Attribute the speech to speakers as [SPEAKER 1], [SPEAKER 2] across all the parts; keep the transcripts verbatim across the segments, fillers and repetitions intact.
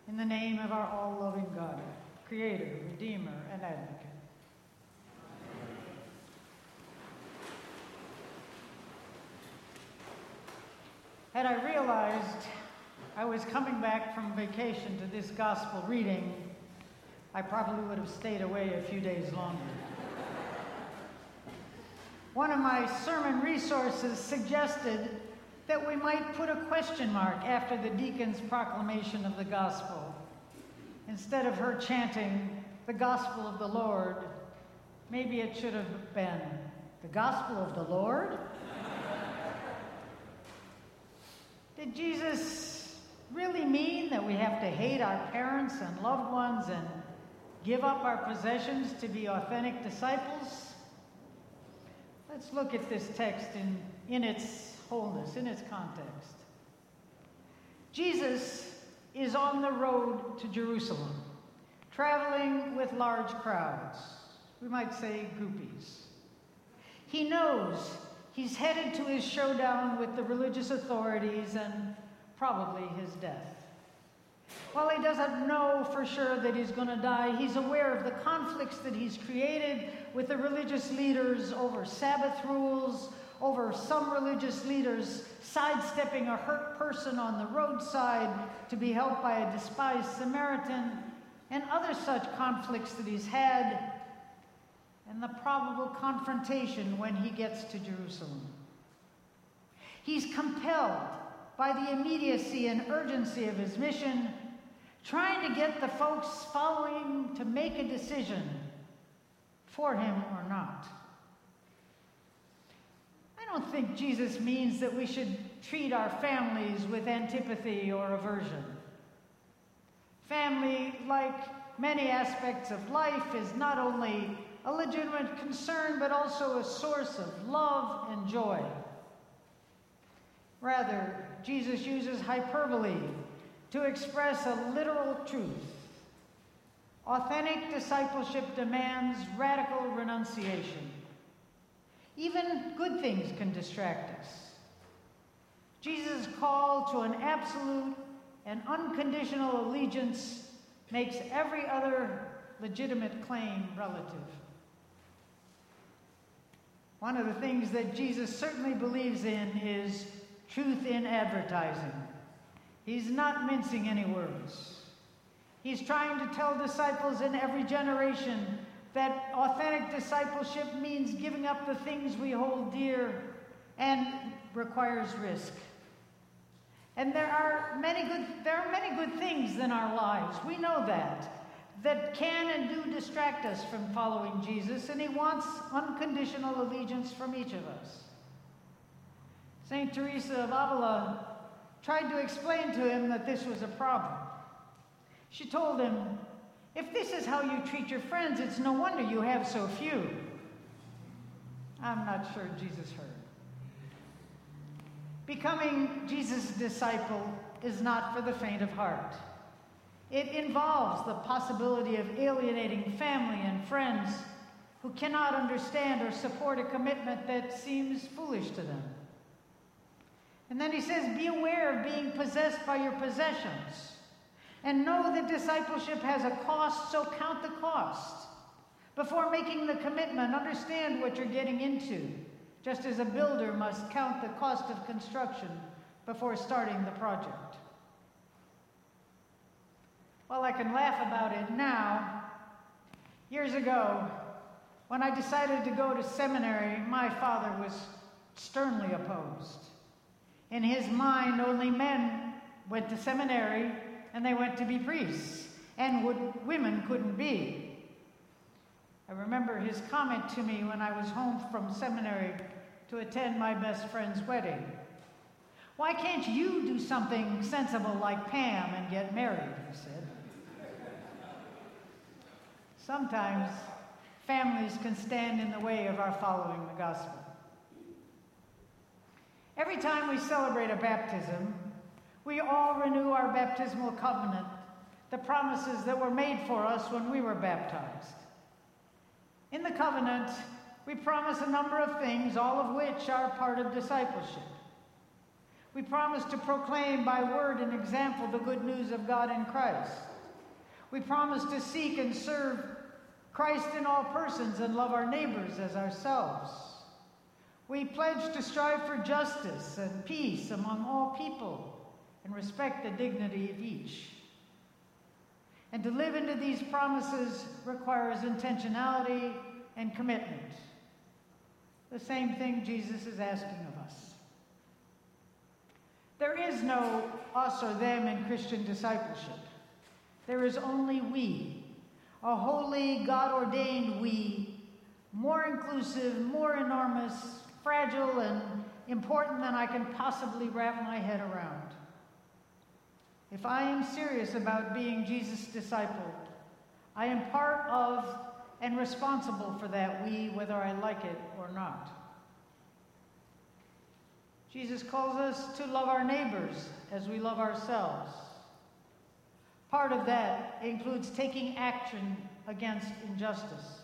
[SPEAKER 1] In the name of our all-loving God, Creator, Redeemer, and Advocate. Had I realized I was coming back from vacation to this gospel reading, I probably would have stayed away a few days longer. One of my sermon resources suggested that we might put a question mark after the deacon's proclamation of the gospel. Instead of her chanting, "The gospel of the Lord," maybe it should have been, "The gospel of the Lord?" Did Jesus really mean that we have to hate our parents and loved ones and give up our possessions to be authentic disciples? Let's look at this text in, in its wholeness, in its context. Jesus is on the road to Jerusalem, traveling with large crowds. We might say groupies. He knows he's headed to his showdown with the religious authorities and probably his death. While he doesn't know for sure that he's going to die, he's aware of the conflicts that he's created with the religious leaders over Sabbath rules, over some religious leaders sidestepping a hurt person on the roadside to be helped by a despised Samaritan, and other such conflicts that he's had, and the probable confrontation when he gets to Jerusalem. He's compelled by the immediacy and urgency of his mission, trying to get the folks following him to make a decision for him or not. I don't think Jesus means that we should treat our families with antipathy or aversion. Family, like many aspects of life, is not only a legitimate concern, but also a source of love and joy. Rather, Jesus uses hyperbole to express a literal truth. Authentic discipleship demands radical renunciation. Even good things can distract us. Jesus' call to an absolute and unconditional allegiance makes every other legitimate claim relative. One of the things that Jesus certainly believes in is truth in advertising. He's not mincing any words. He's trying to tell disciples in every generation that authentic discipleship means giving up the things we hold dear and requires risk. And there are many good, there are many good things in our lives. We know that, that can and do distract us from following Jesus, and he wants unconditional allegiance from each of us. Saint Teresa of Avila tried to explain to him that this was a problem. She told him, "If this is how you treat your friends, it's no wonder you have so few." I'm not sure Jesus heard. Becoming Jesus' disciple is not for the faint of heart. It involves the possibility of alienating family and friends who cannot understand or support a commitment that seems foolish to them. And then he says, be aware of being possessed by your possessions. And know that discipleship has a cost, so count the cost. Before making the commitment, understand what you're getting into, just as a builder must count the cost of construction before starting the project. Well, I can laugh about it now. Years ago, when I decided to go to seminary, my father was sternly opposed. In his mind, only men went to seminary and they went to be priests, and would, women couldn't be. I remember his comment to me when I was home from seminary to attend my best friend's wedding. "Why can't you do something sensible like Pam and get married?" he said. Sometimes families can stand in the way of our following the gospel. Every time we celebrate a baptism, we all renew our baptismal covenant, the promises that were made for us when we were baptized. In the covenant, we promise a number of things, all of which are part of discipleship. We promise to proclaim by word and example the good news of God in Christ. We promise to seek and serve Christ in all persons and love our neighbors as ourselves. We pledge to strive for justice and peace among all people and respect the dignity of each. And to live into these promises requires intentionality and commitment. The same thing Jesus is asking of us. There is no us or them in Christian discipleship. There is only we, a holy, God-ordained we, more inclusive, more enormous, fragile, and important than I can possibly wrap my head around. If I am serious about being Jesus' disciple, I am part of and responsible for that we, whether I like it or not. Jesus calls us to love our neighbors as we love ourselves. Part of that includes taking action against injustice.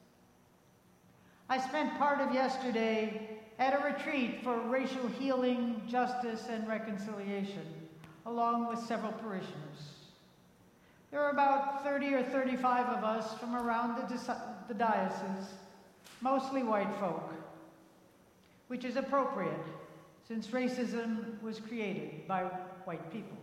[SPEAKER 1] I spent part of yesterday at a retreat for racial healing, justice, and reconciliation, along with several parishioners. There were about thirty or thirty-five of us from around the, the diocese, mostly white folk, which is appropriate since racism was created by white people.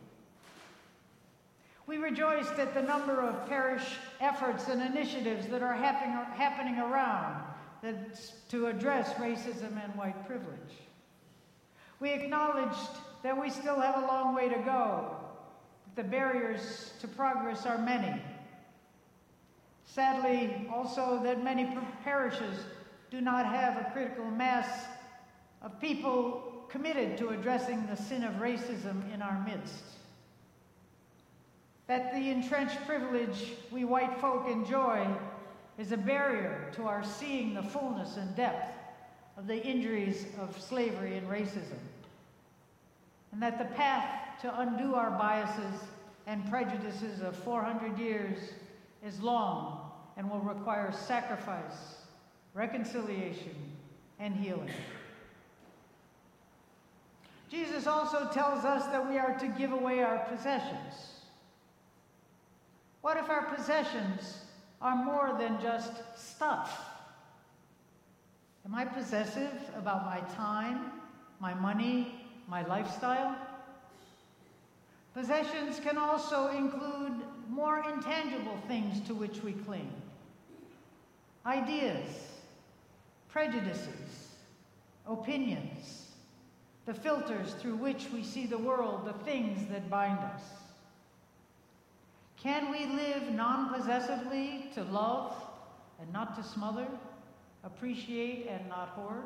[SPEAKER 1] We rejoiced at the number of parish efforts and initiatives that are happening, happening around that's to address racism and white privilege. We acknowledged that we still have a long way to go. The barriers to progress are many. Sadly, also, that many parishes do not have a critical mass of people committed to addressing the sin of racism in our midst. That the entrenched privilege we white folk enjoy is a barrier to our seeing the fullness and depth of the injuries of slavery and racism. And that the path to undo our biases and prejudices of four hundred years is long and will require sacrifice, reconciliation, and healing. Jesus also tells us that we are to give away our possessions. What if our possessions are more than just stuff? Am I possessive about my time, my money, my lifestyle? Possessions can also include more intangible things to which we cling. Ideas, prejudices, opinions, the filters through which we see the world, the things that bind us. Can we live non-possessively to love and not to smother, appreciate and not hoard?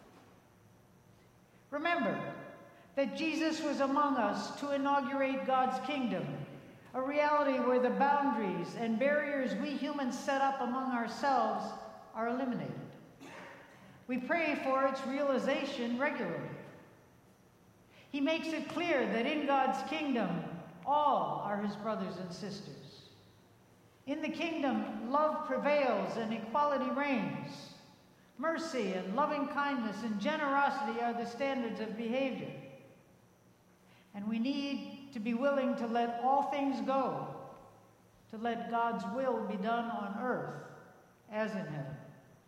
[SPEAKER 1] Remember that Jesus was among us to inaugurate God's kingdom, a reality where the boundaries and barriers we humans set up among ourselves are eliminated. We pray for its realization regularly. He makes it clear that in God's kingdom, all are his brothers and sisters. In the kingdom, love prevails and equality reigns. Mercy and loving kindness and generosity are the standards of behavior. And we need to be willing to let all things go, to let God's will be done on earth as in heaven.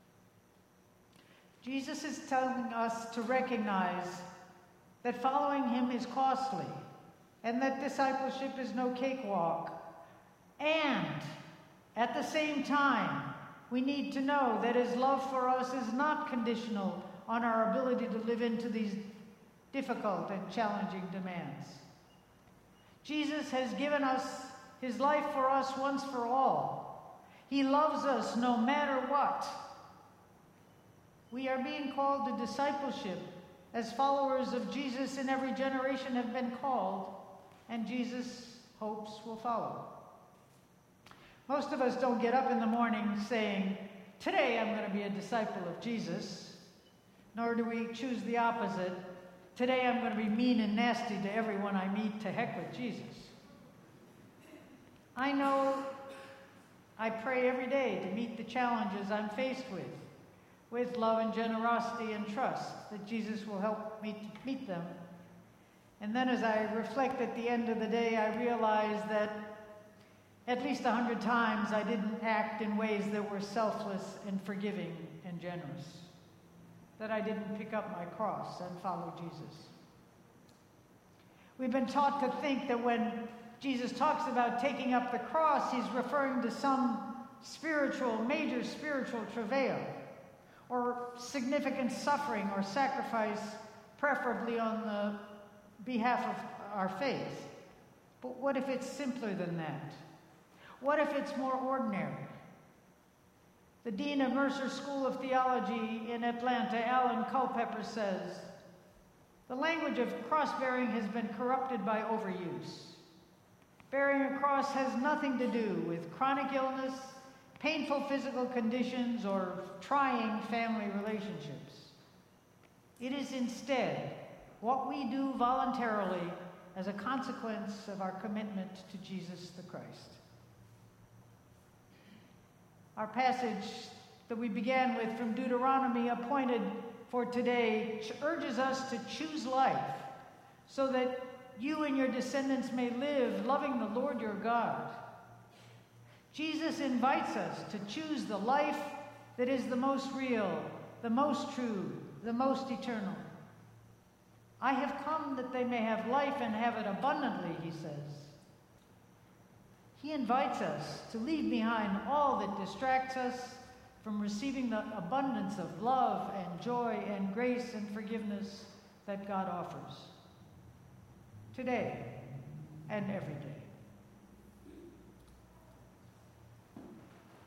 [SPEAKER 1] Jesus is telling us to recognize that following him is costly, and that discipleship is no cakewalk. And at the same time, we need to know that his love for us is not conditional on our ability to live into these difficult and challenging demands. Jesus has given us his life for us once for all. He loves us no matter what. We are being called to discipleship as followers of Jesus in every generation have been called, and Jesus hopes will follow. Most of us don't get up in the morning saying, today I'm going to be a disciple of Jesus, nor do we choose the opposite, today I'm going to be mean and nasty to everyone I meet, to heck with Jesus. I know I pray every day to meet the challenges I'm faced with, with love and generosity and trust that Jesus will help me to meet them. And then as I reflect at the end of the day, I realize that at least a hundred times I didn't act in ways that were selfless and forgiving and generous. That I didn't pick up my cross and follow Jesus. We've been taught to think that when Jesus talks about taking up the cross, he's referring to some spiritual, major spiritual travail, or significant suffering or sacrifice, preferably on the behalf of our faith. But what if it's simpler than that? What if it's more ordinary? The dean of Mercer School of Theology in Atlanta, Alan Culpepper, says, the language of cross-bearing has been corrupted by overuse. Bearing a cross has nothing to do with chronic illness, painful physical conditions, or trying family relationships. It is instead what we do voluntarily as a consequence of our commitment to Jesus the Christ. Our passage that we began with from Deuteronomy, appointed for today, urges us to choose life so that you and your descendants may live loving the Lord your God. Jesus invites us to choose the life that is the most real, the most true, the most eternal. I have come that they may have life and have it abundantly, he says. He invites us to leave behind all that distracts us from receiving the abundance of love and joy and grace and forgiveness that God offers today and every day.